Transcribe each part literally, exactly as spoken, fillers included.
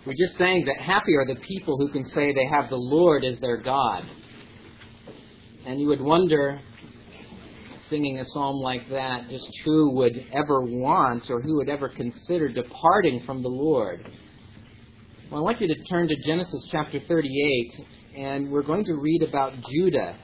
We just sang that happy are the people who can say they have the Lord as their God. And you would wonder, singing a psalm like that, just who would ever want or who would ever consider departing from the Lord. Well, I want you to turn to Genesis chapter thirty-eight, and we're going to read about Judah.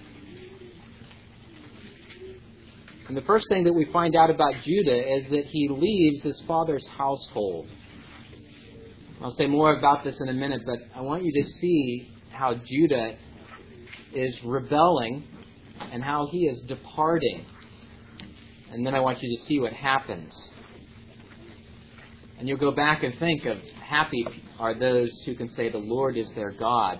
And the first thing that we find out about Judah is that he leaves his father's household. I'll say more about this in a minute, but I want you to see how Judah is rebelling and how he is departing. And then I want you to see what happens. And you'll go back and think of happy are those who can say the Lord is their God.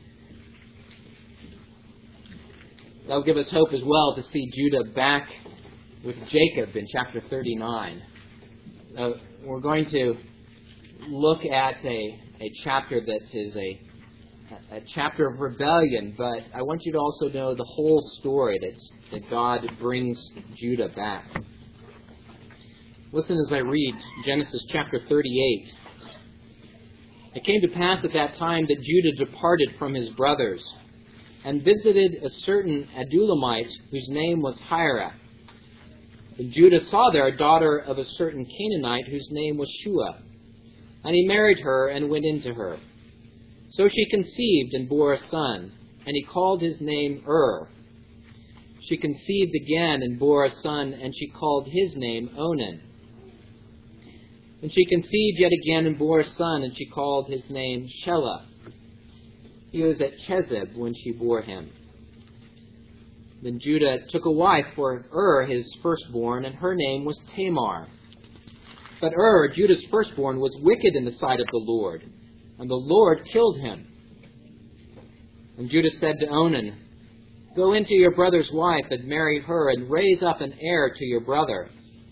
That will give us hope as well to see Judah back with Jacob in chapter thirty-nine. Uh, we're going to look at a, a chapter that is a, a chapter of rebellion, but I want you to also know the whole story that, that God brings Judah back. Listen as I read Genesis chapter thirty-eight. It came to pass at that time that Judah departed from his brothers and visited a certain Adulamite whose name was Hira. And Judah saw there a daughter of a certain Canaanite whose name was Shua. And he married her and went into her. So she conceived and bore a son, and he called his name Ur. She conceived again and bore a son, and she called his name Onan. And she conceived yet again and bore a son, and she called his name Shelah. He was at Chezib when she bore him. Then Judah took a wife for Ur, his firstborn, and her name was Tamar. But Ur, Judah's firstborn, was wicked in the sight of the Lord, and the Lord killed him. And Judah said to Onan, Go into your brother's wife and marry her, and raise up an heir to your brother.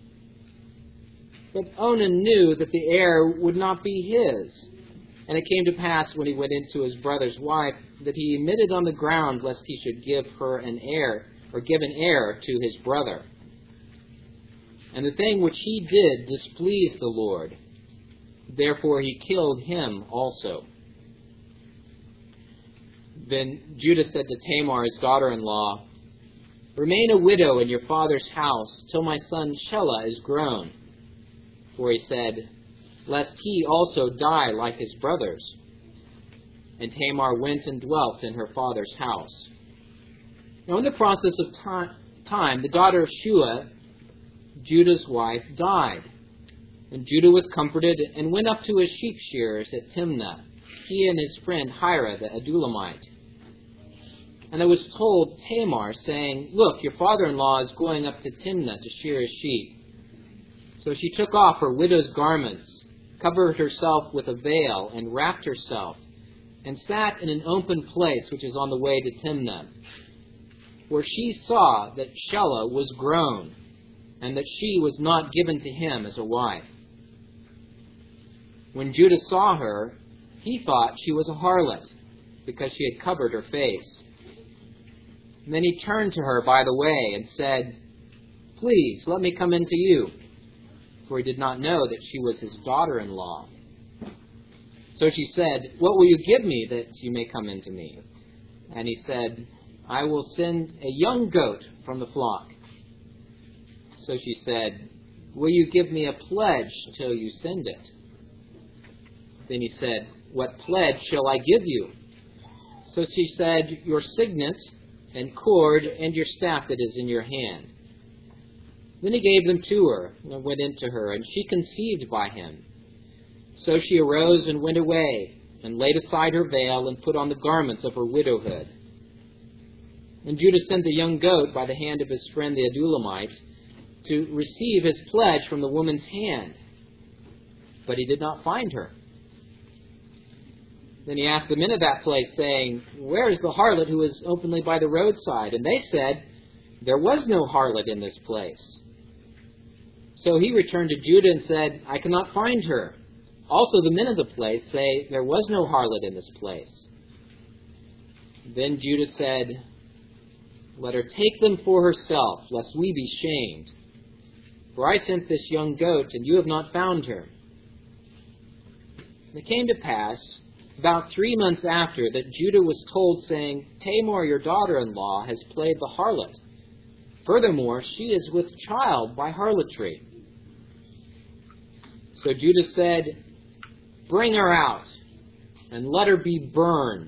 But Onan knew that the heir would not be his. And it came to pass when he went into his brother's wife that he emitted on the ground lest he should give her an heir, or give an heir to his brother. And the thing which he did displeased the Lord. Therefore he killed him also. Then Judah said to Tamar, his daughter-in-law, Remain a widow in your father's house till my son Shelah is grown. For he said, Lest he also die like his brothers. And Tamar went and dwelt in her father's house. Now in the process of time, the daughter of Shua, Judah's wife, died. And Judah was comforted and went up to his sheep shearers at Timnah, he and his friend Hira the Adulamite. And it was told Tamar, saying, Look, your father-in-law is going up to Timnah to shear his sheep. So she took off her widow's garments, covered herself with a veil, and wrapped herself, and sat in an open place which is on the way to Timnah, where she saw that Shelah was grown, and that she was not given to him as a wife. When Judah saw her, he thought she was a harlot, because she had covered her face. And then he turned to her by the way and said, Please, let me come in to you. For he did not know that she was his daughter-in-law. So she said, What will you give me that you may come in to me? And he said, I will send a young goat from the flock. So she said, Will you give me a pledge till you send it? Then he said, What pledge shall I give you? So she said, Your signet and cord and your staff that is in your hand. Then he gave them to her and went into her, and she conceived by him. So she arose and went away, and laid aside her veil, and put on the garments of her widowhood. And Judah sent the young goat by the hand of his friend the Adulamite to receive his pledge from the woman's hand. But he did not find her. Then he asked the men of that place, saying, Where is the harlot who is openly by the roadside? And they said, There was no harlot in this place. So he returned to Judah and said, I cannot find her. Also the men of the place say, There was no harlot in this place. Then Judah said, Let her take them for herself, lest we be shamed. For I sent this young goat, and you have not found her. And it came to pass, about three months after, that Judah was told, saying, Tamar, your daughter-in-law, has played the harlot. Furthermore, she is with child by harlotry. So Judah said, Bring her out, and let her be burned.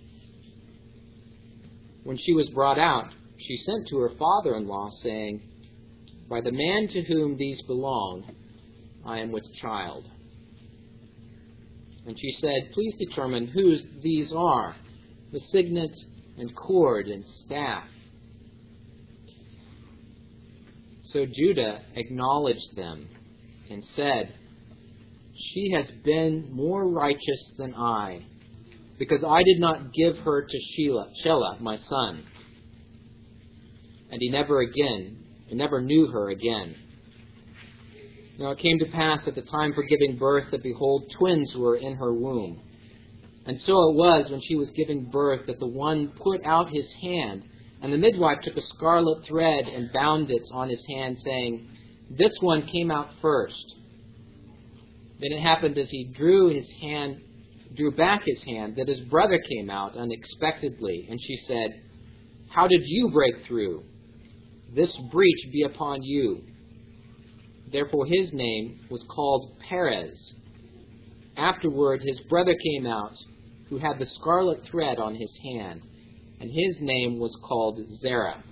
When she was brought out, she sent to her father-in-law, saying, By the man to whom these belong, I am with child. And she said, Please determine whose these are, the signet and cord and staff. So Judah acknowledged them and said, She has been more righteous than I, because I did not give her to Shelah, Shelah, my son. And he never again, he never knew her again. Now it came to pass at the time for giving birth that, behold, twins were in her womb. And so it was, when she was giving birth, that the one put out his hand, and the midwife took a scarlet thread and bound it on his hand, saying, This one came out first. Then it happened as he drew his hand, drew back his hand, that his brother came out unexpectedly. And she said, How did you break through? This breach be upon you. Therefore his name was called Perez. Afterward his brother came out, who had the scarlet thread on his hand, and his name was called Zerah.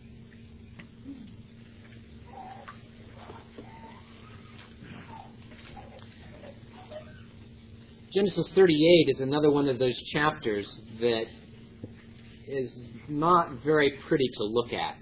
Genesis thirty-eight is another one of those chapters that is not very pretty to look at.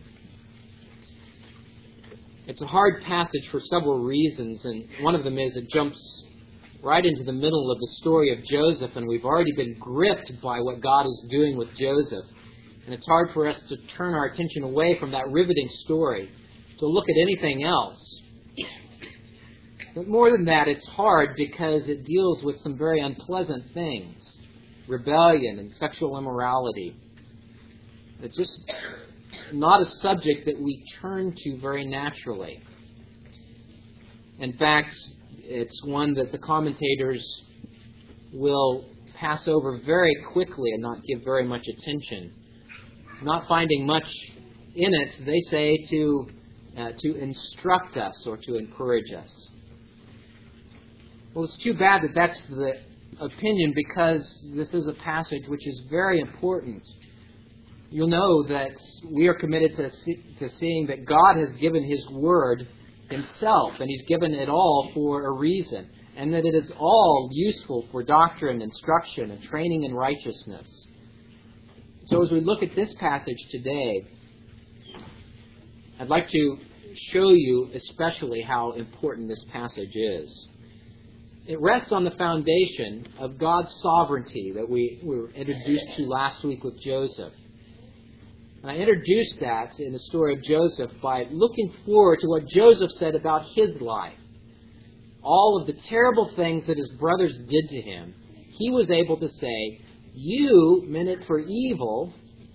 It's a hard passage for several reasons, and one of them is it jumps right into the middle of the story of Joseph, and we've already been gripped by what God is doing with Joseph. And it's hard for us to turn our attention away from that riveting story to look at anything else. But more than that, it's hard because it deals with some very unpleasant things. Rebellion and sexual immorality. It's just not a subject that we turn to very naturally. In fact, it's one that the commentators will pass over very quickly and not give very much attention. Not finding much in it, they say, to uh, to instruct us or to encourage us. Well, it's too bad that that's the opinion, because this is a passage which is very important. You'll know that we are committed to see, to seeing that God has given His Word Himself, and He's given it all for a reason, and that it is all useful for doctrine, instruction, and training in righteousness. So as we look at this passage today, I'd like to show you especially how important this passage is. It rests on the foundation of God's sovereignty that we were introduced to last week with Joseph. And I introduced that in the story of Joseph by looking forward to what Joseph said about his life. All of the terrible things that his brothers did to him, he was able to say, you meant it for evil,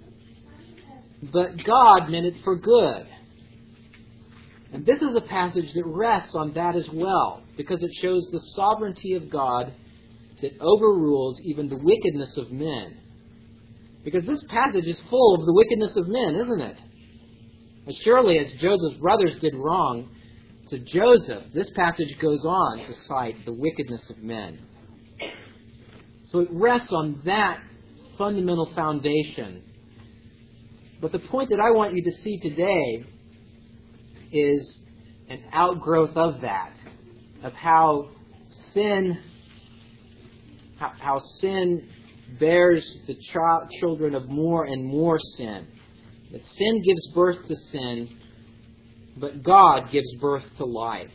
but God meant it for good. And this is a passage that rests on that as well, because it shows the sovereignty of God that overrules even the wickedness of men. Because this passage is full of the wickedness of men, isn't it? As surely as Joseph's brothers did wrong to Joseph, this passage goes on to cite the wickedness of men. So it rests on that fundamental foundation. But the point that I want you to see today is an outgrowth of that, of how sin, how, how sin bears the child, children of more and more sin. That sin gives birth to sin, but God gives birth to life.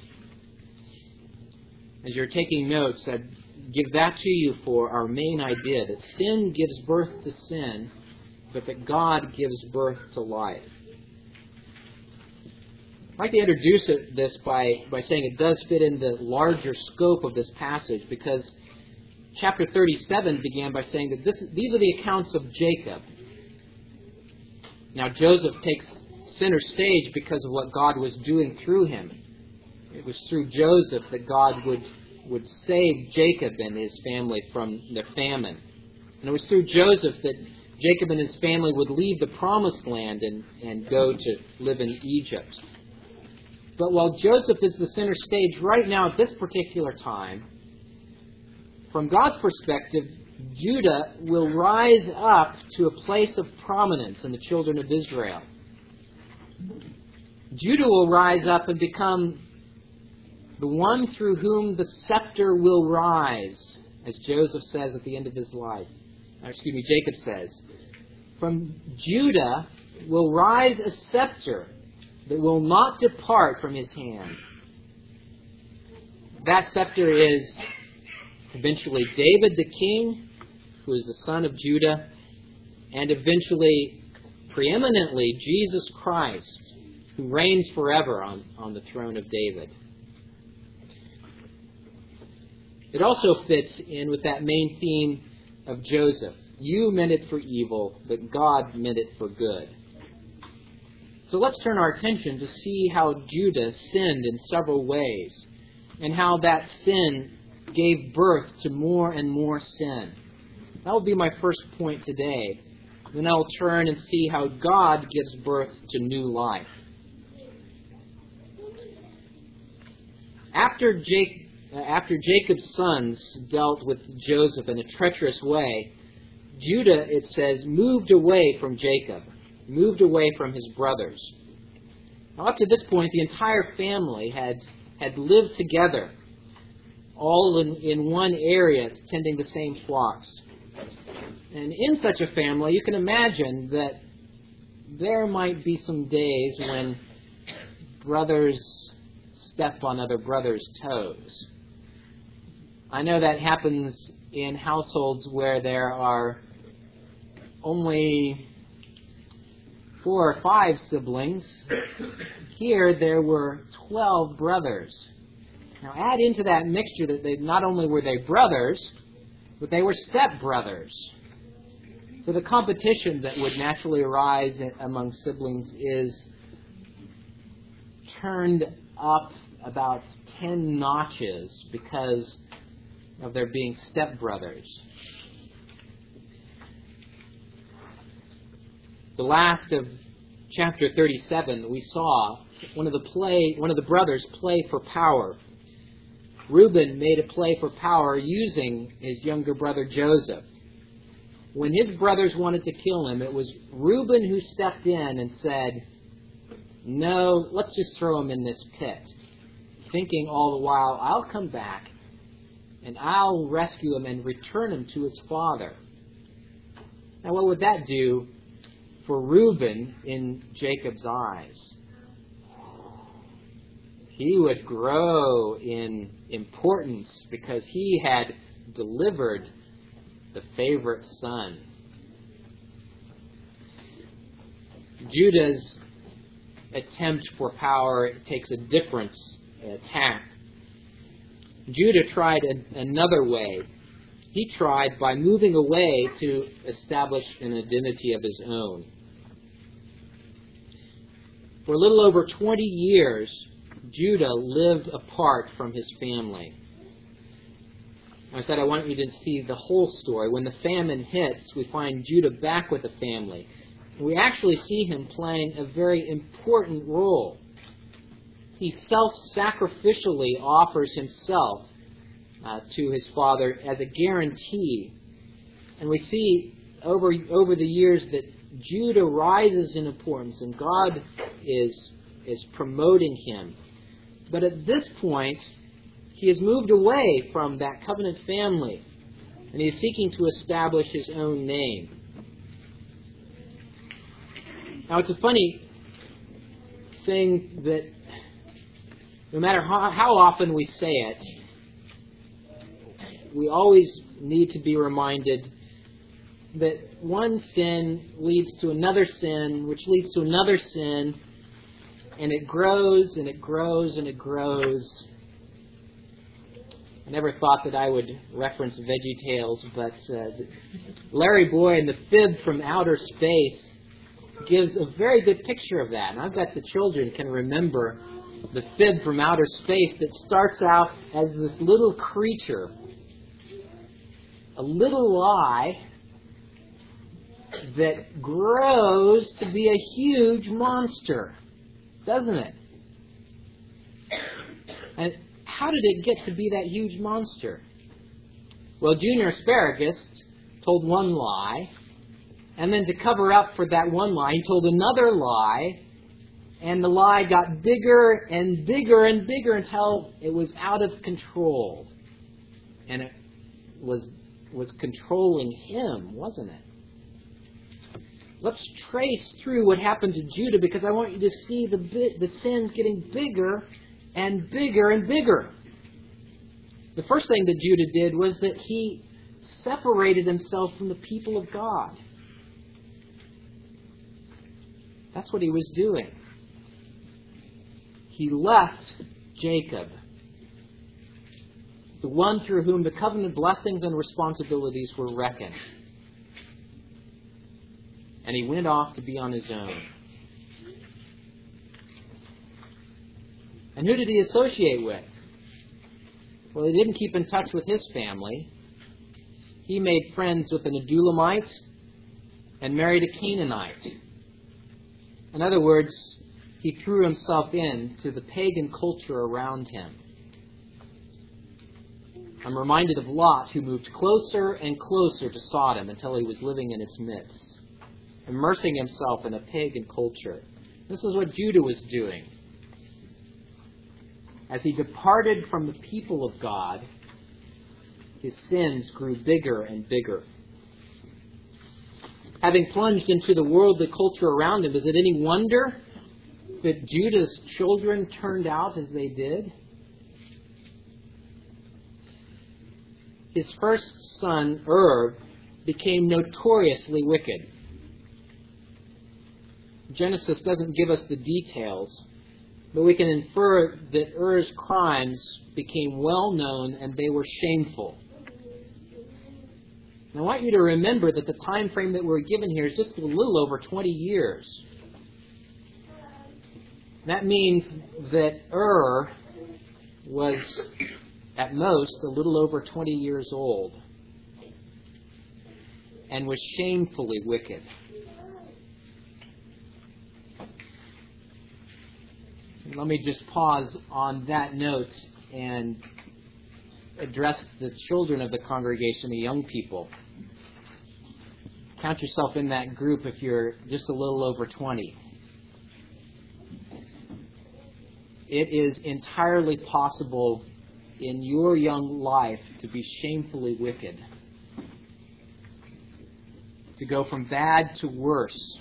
As you're taking notes, I'd give that to you for our main idea, that sin gives birth to sin, but that God gives birth to life. I'd like to introduce it, this by, by saying it does fit in the larger scope of this passage, because chapter thirty-seven began by saying that this, these are the accounts of Jacob. Now Joseph takes center stage because of what God was doing through him. It was through Joseph that God would would save Jacob and his family from their famine. And it was through Joseph that Jacob and his family would leave the promised land and, and go to live in Egypt. But while Joseph is the center stage right now at this particular time, from God's perspective, Judah will rise up to a place of prominence in the children of Israel. Judah will rise up and become the one through whom the scepter will rise, as Joseph says at the end of his life. Or excuse me, Jacob says. From Judah will rise a scepter that will not depart from his hand. That scepter is eventually David the king, who is the son of Judah, and eventually, preeminently, Jesus Christ, who reigns forever on, on the throne of David. It also fits in with that main theme of Joseph. You meant it for evil, but God meant it for good. So let's turn our attention to see how Judah sinned in several ways, and how that sin gave birth to more and more sin. That will be my first point today. Then I'll turn and see how God gives birth to new life. After Jacob After Jacob's sons dealt with Joseph in a treacherous way, Judah, it says, moved away from Jacob, moved away from his brothers. Now, up to this point, the entire family had, had lived together, all in, in one area, tending the same flocks. And in such a family, you can imagine that there might be some days when brothers step on other brothers' toes. I know that happens in households where there are only four or five siblings. Here there were twelve brothers. Now add into that mixture that they not only were they brothers, but they were stepbrothers. So the competition that would naturally arise among siblings is turned up about ten notches because of their being stepbrothers. The last of chapter thirty-seven, we saw one of the play, one of the brothers play for power. Reuben made a play for power using his younger brother Joseph. When his brothers wanted to kill him, it was Reuben who stepped in and said, "No, let's just throw him in this pit," thinking all the while, "I'll come back and I'll rescue him and return him to his father." Now, what would that do for Reuben in Jacob's eyes? He would grow in importance because he had delivered the favorite son. Judah's attempt for power takes a different tack. Judah tried a, another way. He tried by moving away to establish an identity of his own. For a little over twenty years, Judah lived apart from his family. I said I want you to see the whole story. When the famine hits, we find Judah back with the family. We actually see him playing a very important role. He self-sacrificially offers himself uh, to his father as a guarantee. And we see over, over the years that Judah rises in importance and God is, is promoting him. But at this point, he has moved away from that covenant family and he is seeking to establish his own name. Now, it's a funny thing that no matter how, how often we say it, we always need to be reminded that one sin leads to another sin, which leads to another sin, and it grows and it grows and it grows. I never thought that I would reference VeggieTales, but uh, Larry Boy and the Fib from Outer Space gives a very good picture of that. And I bet the children can remember the fib from outer space that starts out as this little creature, a little lie that grows to be a huge monster, doesn't it? And how did it get to be that huge monster? Well, Junior Asparagus told one lie, and then to cover up for that one lie, he told another lie, and the lie got bigger and bigger and bigger until it was out of control. And it was was controlling him, wasn't it? Let's trace through what happened to Judah, because I want you to see the bit, the sins getting bigger and bigger and bigger. The first thing that Judah did was that he separated himself from the people of God. That's what he was doing. He left Jacob, the one through whom the covenant blessings and responsibilities were reckoned. And he went off to be on his own. And who did he associate with? Well, he didn't keep in touch with his family. He made friends with an Adulamite and married a Canaanite. In other words, he threw himself into the pagan culture around him. I'm reminded of Lot, who moved closer and closer to Sodom until he was living in its midst, immersing himself in a pagan culture. This is what Judah was doing. As he departed from the people of God, his sins grew bigger and bigger. Having plunged into the worldly culture around him, is it any wonder that Judah's children turned out as they did? His first son, Ur, became notoriously wicked. Genesis doesn't give us the details, but we can infer that Ur's crimes became well known and they were shameful. And I want you to remember that the time frame that we're given here is just a little over twenty years. That means that Ur was at most a little over twenty years old and was shamefully wicked. Let me just pause on that note and address the children of the congregation, the young people. Count yourself in that group if you're just a little over twenty. It is entirely possible in your young life to be shamefully wicked, to go from bad to worse,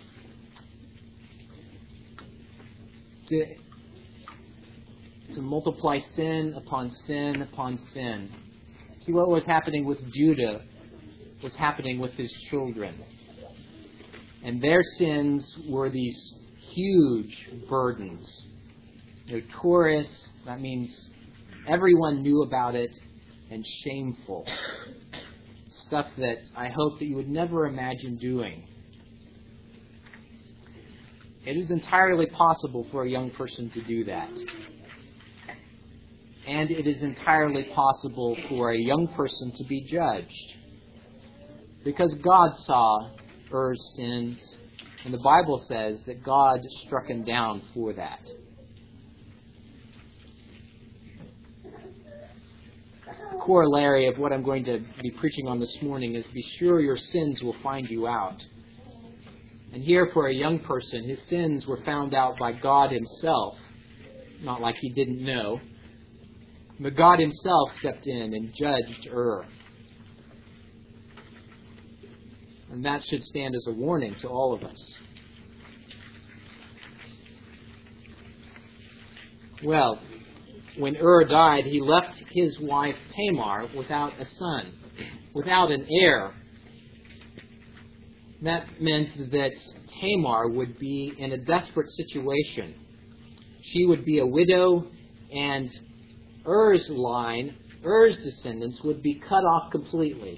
to to multiply sin upon sin upon sin. See, what was happening with Judah was happening with his children. And their sins were these huge burdens. Notorious, that means everyone knew about it, and shameful. Stuff that I hope that you would never imagine doing. It is entirely possible for a young person to do that. And it is entirely possible for a young person to be judged. Because God saw Ur's sins, and the Bible says that God struck him down for that. The corollary of what I'm going to be preaching on this morning is be sure your sins will find you out. And here for a young person, his sins were found out by God himself, not like he didn't know. But God himself stepped in and judged Ur. And that should stand as a warning to all of us. Well, when Ur died, he left his wife Tamar without a son, without an heir. That meant that Tamar would be in a desperate situation. She would be a widow, and Ur's line, Ur's descendants, would be cut off completely.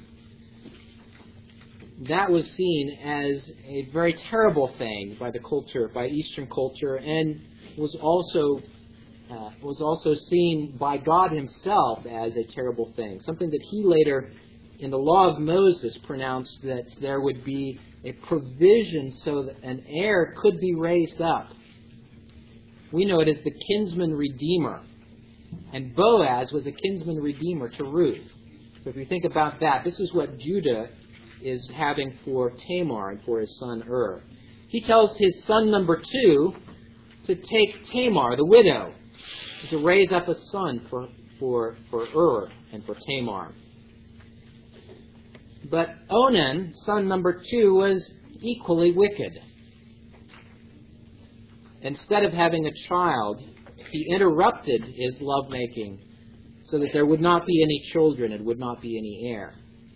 That was seen as a very terrible thing by the culture, by Eastern culture, and was also uh, was also seen by God himself as a terrible thing, something that he later, in the law of Moses, pronounced that there would be a provision so that an heir could be raised up. We know it as the kinsman redeemer. And Boaz was a kinsman redeemer to Ruth. So if you think about that, this is what Judah is having for Tamar and for his son Ur. He tells his son number two to take Tamar, the widow, to raise up a son for, for, for Ur and for Tamar. But Onan, son number two, was equally wicked. Instead of having a child, he interrupted his lovemaking so that there would not be any children and would not be any heir.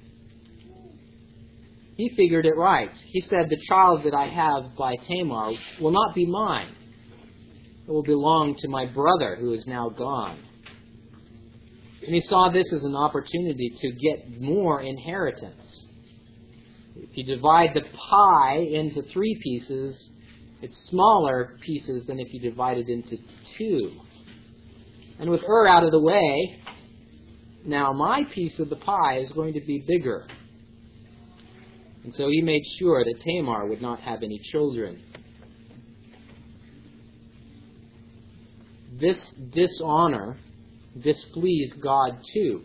He figured it right. He said, the child that I have by Tamar will not be mine. It will belong to my brother who is now gone. And he saw this as an opportunity to get more inheritance. If you divide the pie into three pieces, it's smaller pieces than if you divide it into two. And with Ur out of the way, now my piece of the pie is going to be bigger. And so he made sure that Tamar would not have any children. This dishonor displeased God too.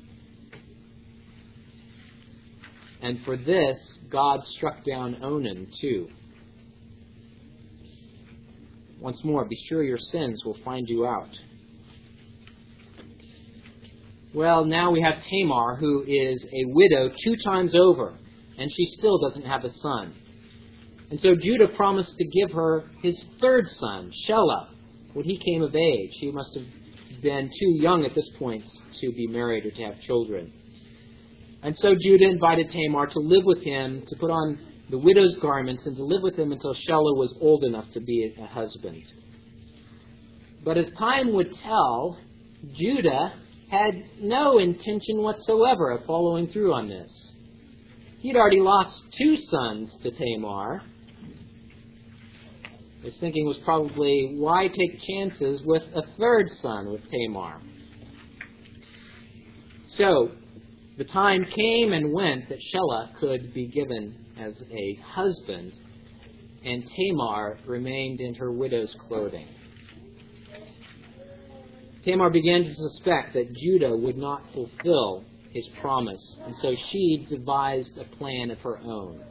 And for this, God struck down Onan too. Once more, be sure your sins will find you out. Well, now we have Tamar, who is a widow two times over, and she still doesn't have a son. And so Judah promised to give her his third son, Shelah, when he came of age. He must have been too young at this point to be married or to have children. And so Judah invited Tamar to live with him, to put on the widow's garments, and to live with him until Shelah was old enough to be a husband. But as time would tell, Judah had no intention whatsoever of following through on this. He'd already lost two sons to Tamar. His thinking was probably, why take chances with a third son with Tamar? So, the time came and went that Shelah could be given as a husband, and Tamar remained in her widow's clothing. Tamar began to suspect that Judah would not fulfill his promise, and so she devised a plan of her own.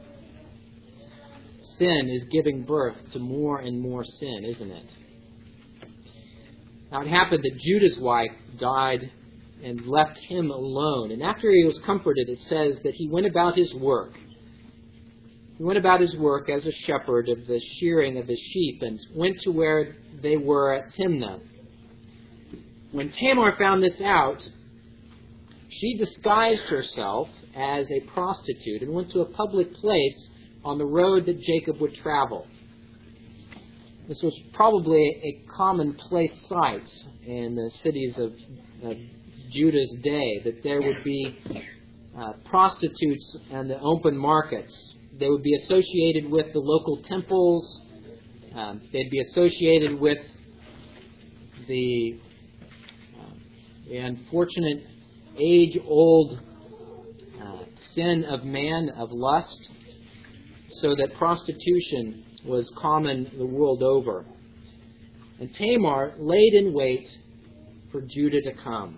Sin is giving birth to more and more sin, isn't it? Now it happened that Judah's wife died and left him alone. And after he was comforted, it says that he went about his work. He went about his work as a shepherd of the shearing of his sheep and went to where they were at Timnah. When Tamar found this out, she disguised herself as a prostitute and went to a public place on the road that Jacob would travel. This was probably a commonplace sight in the cities of uh, Judah's day, that there would be uh, prostitutes in the open markets. They would be associated with the local temples. Um, they'd be associated with the, uh, the unfortunate age-old uh, sin of man, of lust, so that prostitution was common the world over. And Tamar laid in wait for Judah to come.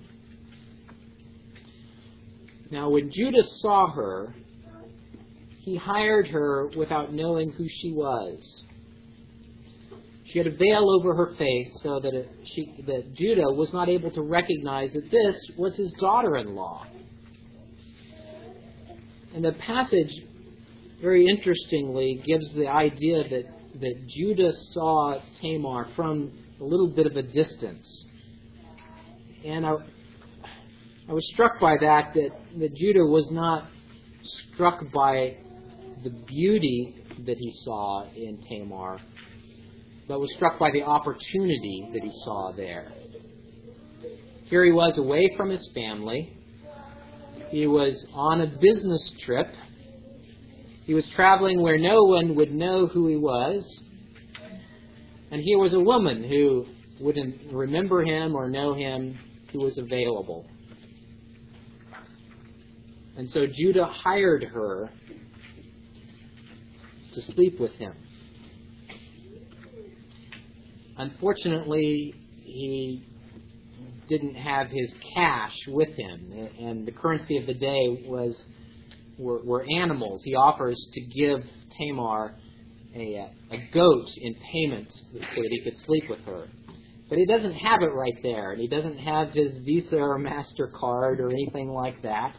Now, when Judah saw her, he hired her without knowing who she was. She had a veil over her face so that, it, she, that Judah was not able to recognize that this was his daughter-in-law. And the passage, very interestingly, gives the idea that, that Judah saw Tamar from a little bit of a distance. And I, I was struck by that, that, that Judah was not struck by the beauty that he saw in Tamar, but was struck by the opportunity that he saw there. Here he was away from his family. He was on a business trip. He was traveling where no one would know who he was. And here was a woman who, wouldn't remember him or know him, he was available. And so Judah hired her to sleep with him. Unfortunately, he didn't have his cash with him, and the currency of the day was were, were animals. He offers to give Tamar a, a goat in payment so that he could sleep with her. But he doesn't have it right there, and he doesn't have his Visa or MasterCard or anything like that.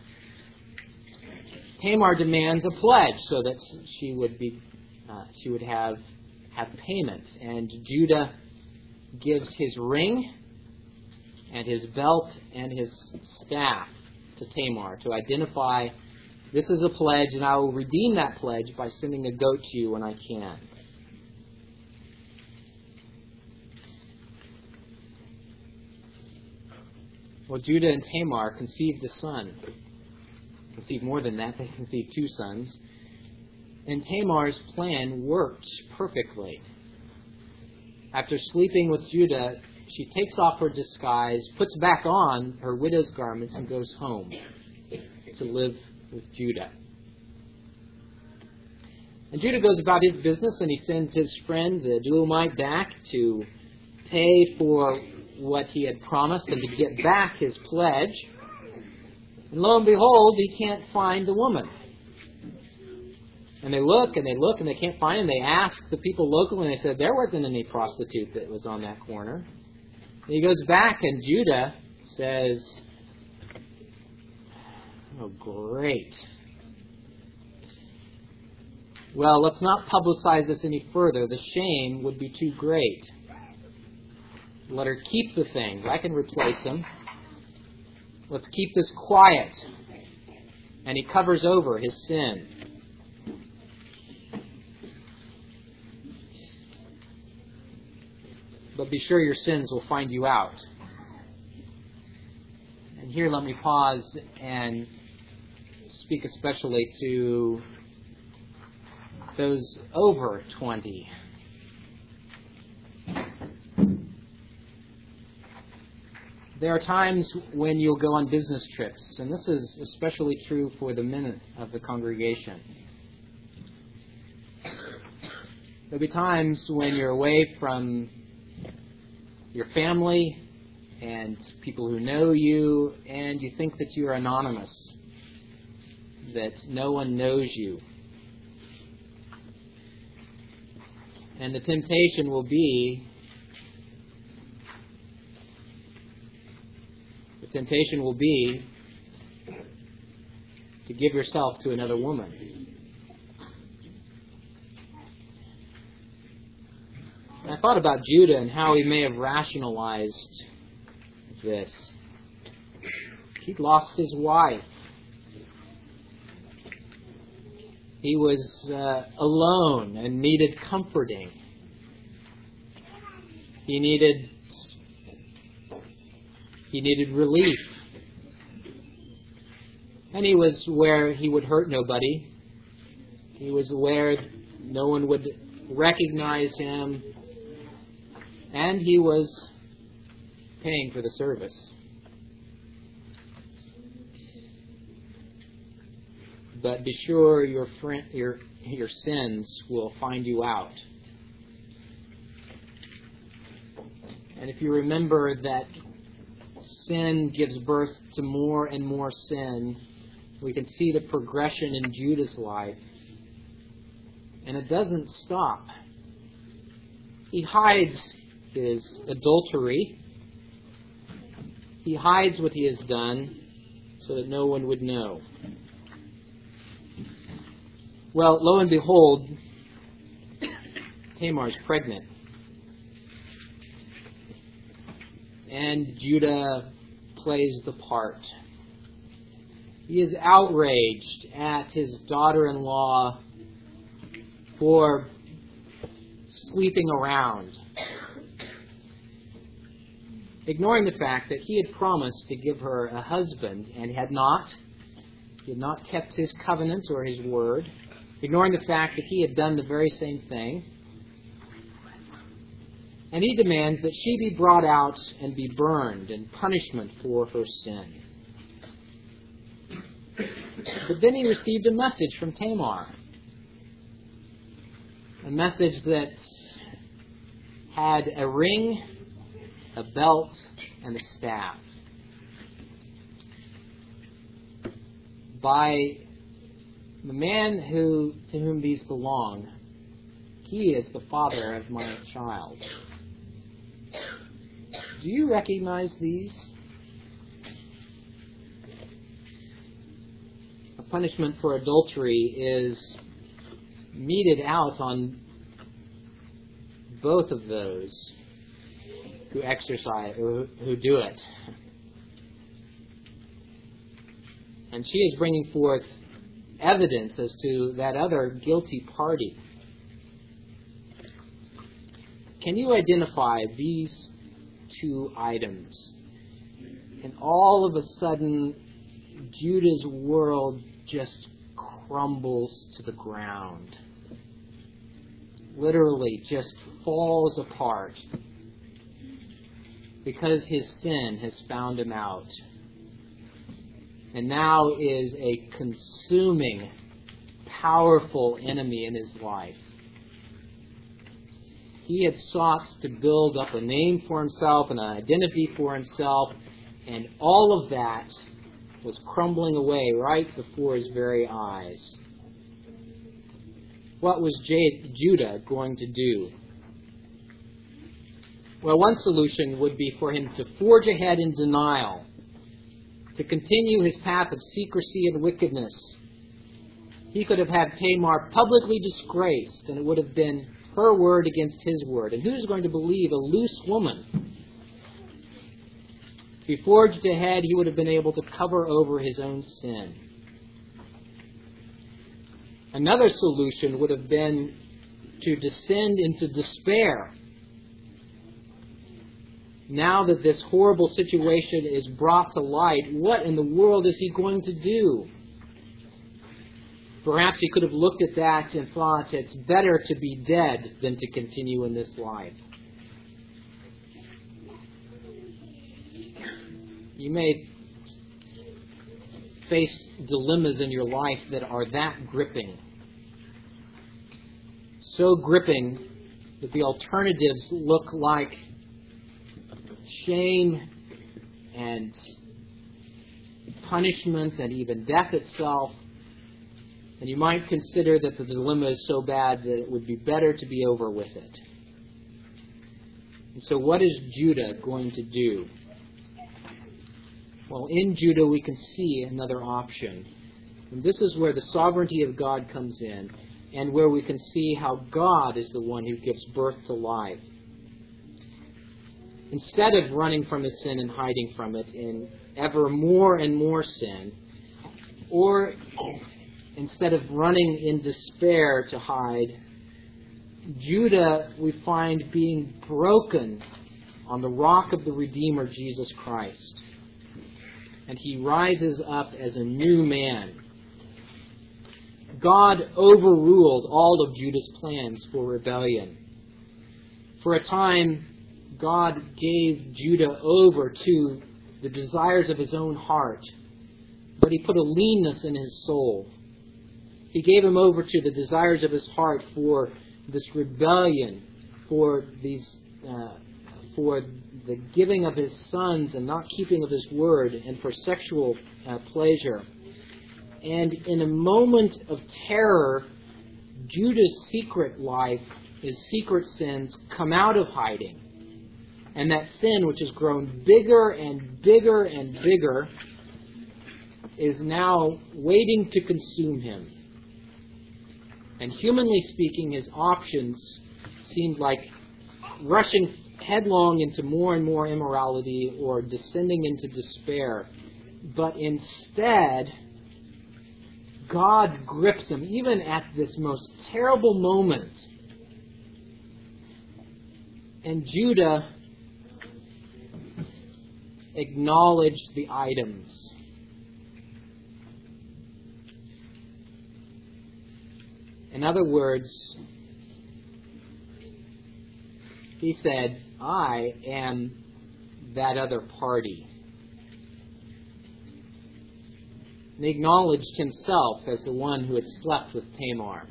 Tamar demands a pledge so that she would be, uh, she would have have payment, and Judah gives his ring and his belt and his staff to Tamar to identify, this is a pledge, and I will redeem that pledge by sending a goat to you when I can. Well, Judah and Tamar conceived a son. Conceived more than that, they conceived two sons. And Tamar's plan worked perfectly. After sleeping with Judah, she takes off her disguise, puts back on her widow's garments, and goes home to live with Judah. And Judah goes about his business, and he sends his friend, the Adullamite, back to pay for what he had promised and to get back his pledge. And lo and behold, he can't find the woman. And they look and they look and they can't find him. They ask the people locally, and they said there wasn't any prostitute that was on that corner. And he goes back, and Judah says, oh, great. Well, let's not publicize this any further. The shame would be too great. Let her keep the things. I can replace them. Let's keep this quiet. And he covers over his sin. But be sure your sins will find you out. And here let me pause and speak especially to those over twenty. There are times when you'll go on business trips, and this is especially true for the men of the congregation. There'll be times when you're away from your family and people who know you, and you think that you're anonymous, that no one knows you. And the temptation will be the temptation will be to give yourself to another woman. And I thought about Judah and how he may have rationalized this. He'd lost his wife. He was uh, alone and needed comforting. He needed he needed relief. And he was where he would hurt nobody. He was where no one would recognize him. And he was paying for the service. But be sure your friend, your your sins will find you out. And if you remember that sin gives birth to more and more sin, we can see the progression in Judah's life. And it doesn't stop. He hides his adultery. He hides what he has done so that no one would know. Well, lo and behold, Tamar's pregnant. And Judah plays the part. He is outraged at his daughter-in-law for sleeping around, ignoring the fact that he had promised to give her a husband and had not. He had not kept his covenant or his word, ignoring the fact that he had done the very same thing. And he demands that she be brought out and be burned in punishment for her sin. But then he received a message from Tamar. A message that had a ring, a belt, and a staff. By the man who to whom these belong, he is the father of my child. Do you recognize these? A punishment for adultery is meted out on both of those who exercise, who, who do it. And she is bringing forth evidence as to that other guilty party. Can you identify these two items? And all of a sudden, Judah's world just crumbles to the ground. Literally just falls apart because his sin has found him out. And now is a consuming, powerful enemy in his life. He had sought to build up a name for himself and an identity for himself, and all of that was crumbling away right before his very eyes. What was Judah going to do? Well, one solution would be for him to forge ahead in denial, to continue his path of secrecy and wickedness. He could have had Tamar publicly disgraced, and it would have been her word against his word. And who's going to believe a loose woman? If he forged ahead, he would have been able to cover over his own sin. Another solution would have been to descend into despair. Now that this horrible situation is brought to light, what in the world is he going to do? Perhaps he could have looked at that and thought, it's better to be dead than to continue in this life. You may face dilemmas in your life that are that gripping. So gripping that the alternatives look like shame and punishment and even death itself. And you might consider that the dilemma is so bad that it would be better to be over with it. And so what is Judah going to do? Well, in Judah we can see another option. And this is where the sovereignty of God comes in, and where we can see how God is the one who gives birth to life. Instead of running from his sin and hiding from it in ever more and more sin, or instead of running in despair to hide, Judah we find being broken on the rock of the Redeemer, Jesus Christ. And he rises up as a new man. God overruled all of Judah's plans for rebellion. For a time, God gave Judah over to the desires of his own heart, but he put a leanness in his soul. He gave him over to the desires of his heart for this rebellion, for these, uh, for the giving of his sons and not keeping of his word, and for sexual uh, pleasure. And in a moment of terror, Judah's secret life, his secret sins, come out of hiding. And that sin, which has grown bigger and bigger and bigger, is now waiting to consume him. And humanly speaking, his options seemed like rushing headlong into more and more immorality or descending into despair. But instead, God grips him, even at this most terrible moment. And Judah acknowledged the items. In other words, he said, I am that other party. And he acknowledged himself as the one who had slept with Tamar.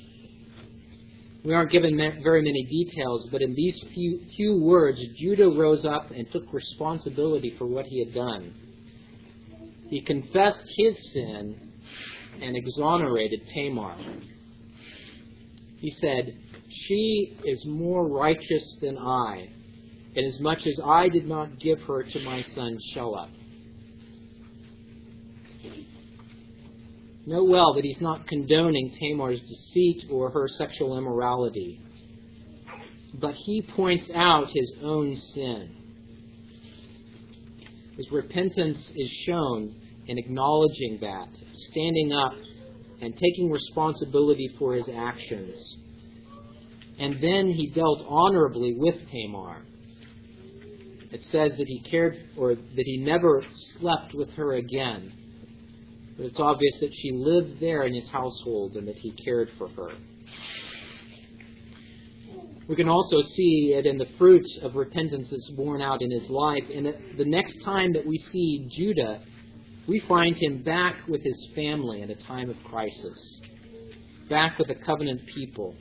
We aren't given very many details, but in these few, few words, Judah rose up and took responsibility for what he had done. He confessed his sin and exonerated Tamar. He said, "She is more righteous than I, inasmuch as I did not give her to my son Shelah." Note well that he's not condoning Tamar's deceit or her sexual immorality, but he points out his own sin. His repentance is shown in acknowledging that, standing up and taking responsibility for his actions. And then he dealt honorably with Tamar. It says that he cared, or that he never slept with her again. But it's obvious that she lived there in his household and that he cared for her. We can also see it in the fruits of repentance that's borne out in his life. And the next time that we see Judah, we find him back with his family in a time of crisis, back with the covenant people.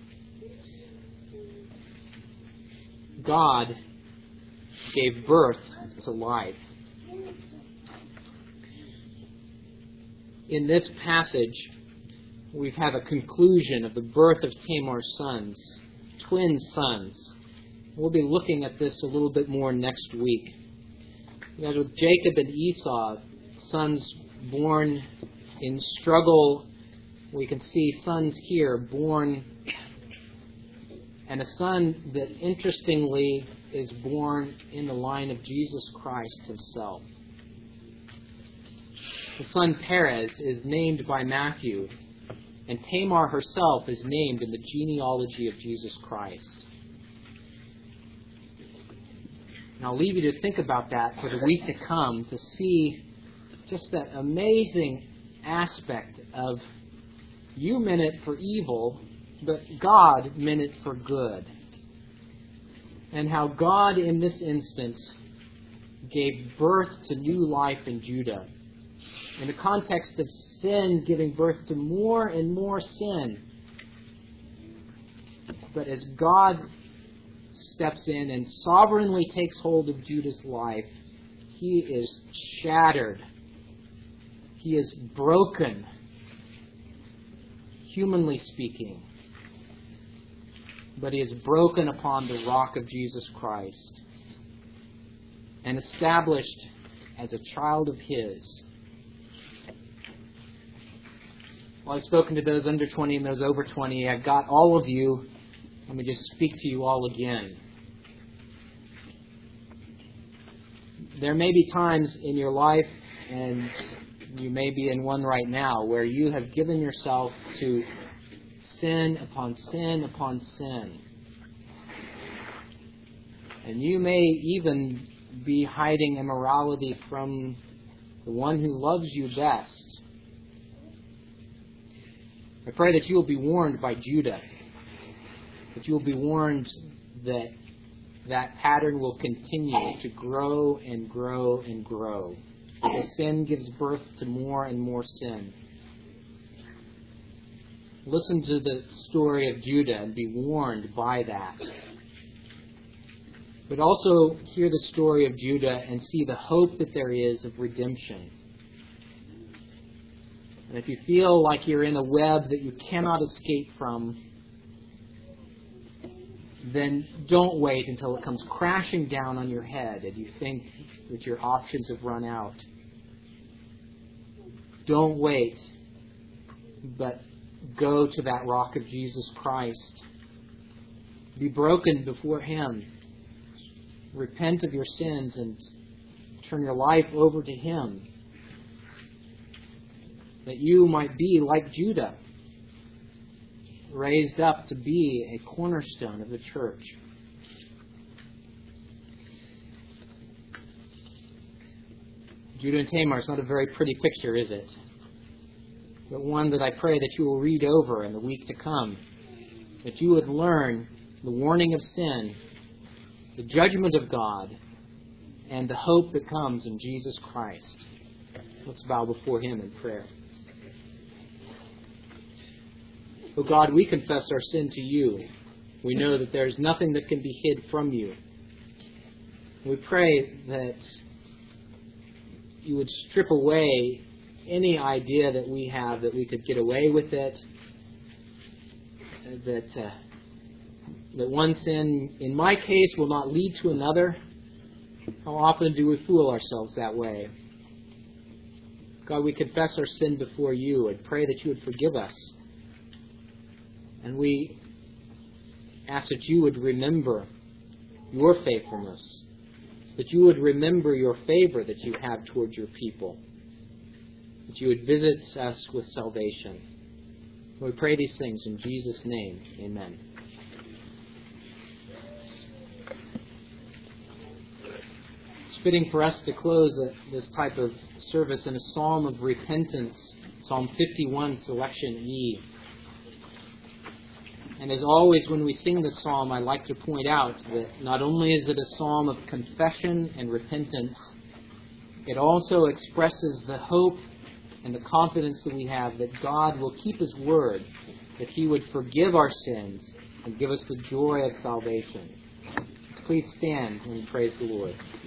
God gave birth to life. In this passage, we have a conclusion of the birth of Tamar's sons, twin sons. We'll be looking at this a little bit more next week. As with Jacob and Esau, sons born in struggle, we can see sons here born, and a son that interestingly is born in the line of Jesus Christ himself. The son Perez is named by Matthew, and Tamar herself is named in the genealogy of Jesus Christ. And I'll leave you to think about that for the week to come, to see just that amazing aspect of you meant it for evil, but God meant it for good. And how God, in this instance, gave birth to new life in Judah. In the context of sin giving birth to more and more sin. But as God steps in and sovereignly takes hold of Judah's life, he is shattered. He is broken, humanly speaking. But he is broken upon the rock of Jesus Christ and established as a child of his. Well, I've spoken to those under twenty and those over twenty. I've got all of you. Let me just speak to you all again. There may be times in your life, and you may be in one right now, where you have given yourself to sin upon sin upon sin. And you may even be hiding immorality from the one who loves you best. I pray that you will be warned by Judah, that you will be warned that that pattern will continue to grow and grow and grow. That sin gives birth to more and more sin. Listen to the story of Judah and be warned by that. But also hear the story of Judah and see the hope that there is of redemption. And if you feel like you're in a web that you cannot escape from, then don't wait until it comes crashing down on your head and you think that your options have run out. Don't wait, but go to that rock of Jesus Christ. Be broken before Him. Repent of your sins and turn your life over to Him, that you might be like Judah, raised up to be a cornerstone of the church. Judah and Tamar is not a very pretty picture, is it? But one that I pray that you will read over in the week to come, that you would learn the warning of sin the judgment of God, and the hope that comes in Jesus Christ. Let's bow before Him in prayer. Oh God, we confess our sin to You. We know that there is nothing that can be hid from You. We pray that You would strip away any idea that we have that we could get away with it, that uh, that one sin, in my case, will not lead to another. How often do we fool ourselves that way? God, we confess our sin before You and pray that You would forgive us. And we ask that You would remember Your faithfulness, that You would remember Your favor that You have towards Your people, that You would visit us with salvation. We pray these things in Jesus' name. Amen. It's fitting for us to close this type of service in a psalm of repentance, Psalm fifty-one, selection E. And as always, when we sing this psalm, I like to point out that not only is it a psalm of confession and repentance, it also expresses the hope and the confidence that we have that God will keep His word, that He would forgive our sins and give us the joy of salvation. Please stand and praise the Lord.